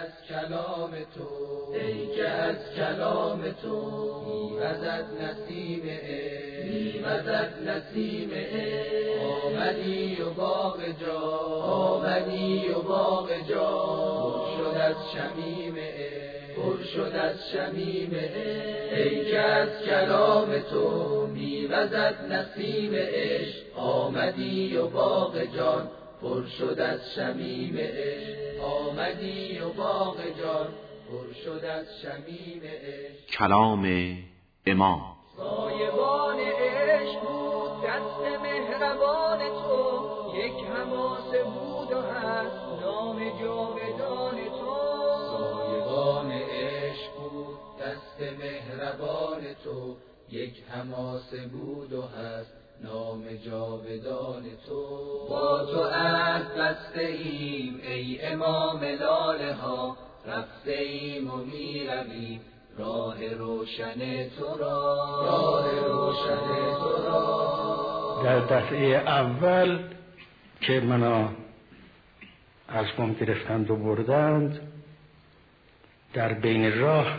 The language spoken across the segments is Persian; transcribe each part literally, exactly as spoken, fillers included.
از کلام تو، ای که از کلام تو میوزد نسیم عشق، میوزد نسیم عشق. آمدی و باغ جان، آمدی و باغ جان پر شد از شمیم عشق، پر شد از شمیم عشق. ای که از کلام تو میوزد نسیم عشق، آمدی و باغ جان پر شد از شمیم عشق. آمدی و باغ جان پر شد از شمیم عشق. کلام امام. سایبان عشق بود دست مهربان تو، یک حماسه بود و هست نام جاودان تو. سایبان عشق بود دست مهربان تو، یک حماسه بود و هست نام جاودان تو. با تو عهد بسته ایم ای امام لاله ها، رفته ایم و می رویم راه روشن تو را، راه روشن تو را. در دفعه اول که منو از قم گرفتند و بردند، در بین راه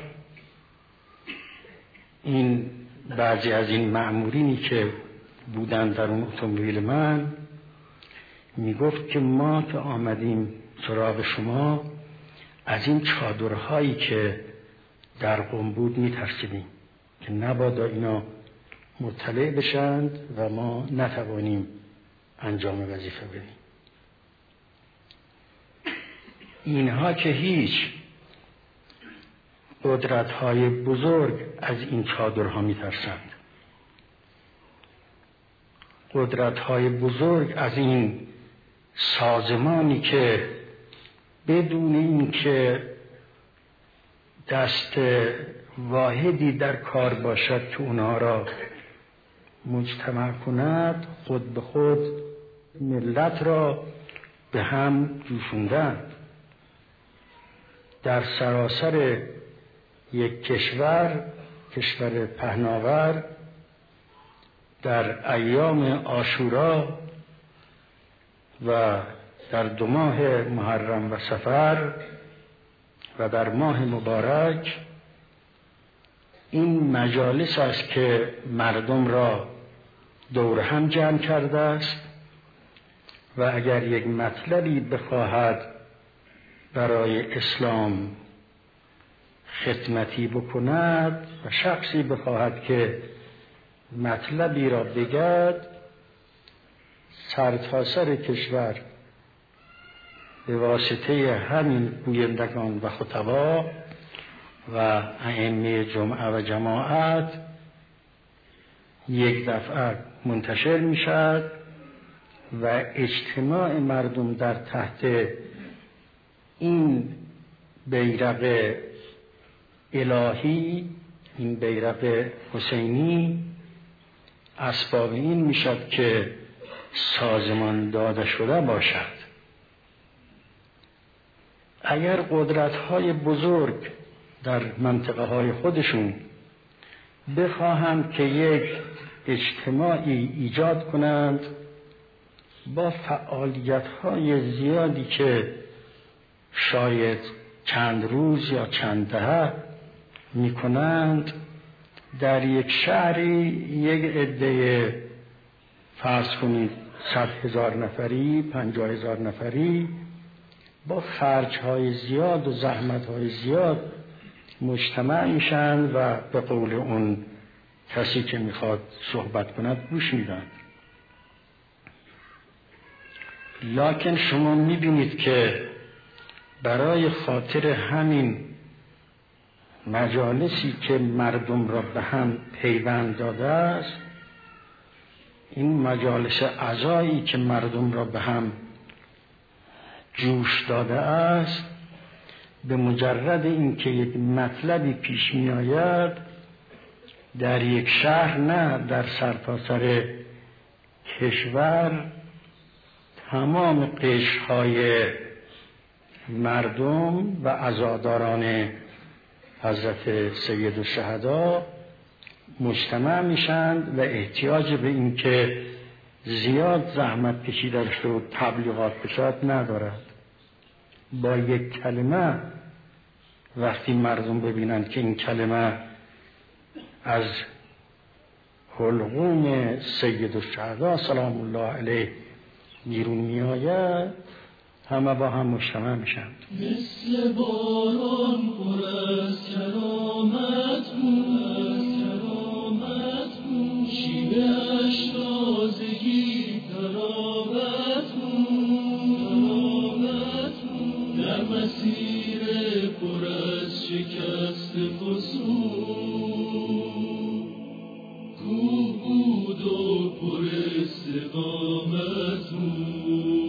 این بعضی از این مأمورینی که بودن در اون اتومبیل من میگفت که ما که آمدیم سراغ شما از این چادرهایی که در قم بود میترسیدیم که نبادا اینا مطلع بشند و ما نتوانیم انجام وظیفه بدیم. اینها که هیچ، قدرت‌های بزرگ از این چادرها میترسند، قدرت‌های بزرگ از این سازمانی که بدون این که دست واحدی در کار باشد که اونها را مجتمع کند، خود به خود ملت را به هم جوشوندند. در سراسر یک کشور، کشور پهناور، در ایام عاشورا و در دو ماه محرم و صفر و در ماه مبارک این مجالس است که مردم را دور هم جمع کرده است و اگر یک مطلبی بخواهد برای اسلام خدمتی بکند و شخصی بخواهد که مطلبی را بگد، سرتاسر کشور به واسطه همین گویندگان و خطبا و ائمه جمعه و جماعت یک دفعه منتشر می شد و اجتماع مردم در تحت این بیرق الهی، این بیرق حسینی، اسباب این می شد که سازمان داده شده باشد. اگر قدرت‌های بزرگ در منطقه های خودشون بخواهند که یک اجتماعی ایجاد کنند با فعالیت‌های زیادی که شاید چند روز یا چند دهه می‌کنند، در یک شهری یک عده فرض کنید صد هزار نفری، پنجاه هزار نفری با خرج‌های زیاد و زحمت‌های زیاد مجتمع میشن و به قول اون کسی که میخواد صحبت کند گوش میدن. لکن شما میبینید که برای خاطر همین مجالسی که مردم را به هم پیوند داده است، این مجالس عزایی که مردم را به هم جوش داده است، به مجرد اینکه یک مطلبی پیش می آید در یک شهر نه در سرتاسر کشور، تمام قشرهای مردم و عزاداران حضرت سید الشهدا مجتمع میشند و احتیاج به این که زیاد زحمت کشیده شد و تبلیغات بشد ندارد. با یک کلمه وقتی مردم ببینند که این کلمه از حلقوم سید الشهدا سلام الله علیه بیرون می آید، همه با هم مجتمع میشن. مثل باران پر از کرامت بود، از کرامت بود، شیوه‌اش تازگی تراوت بود، تراوت بود، در مسیر پر از شکست فسون کوه بود و پر استقامت بود.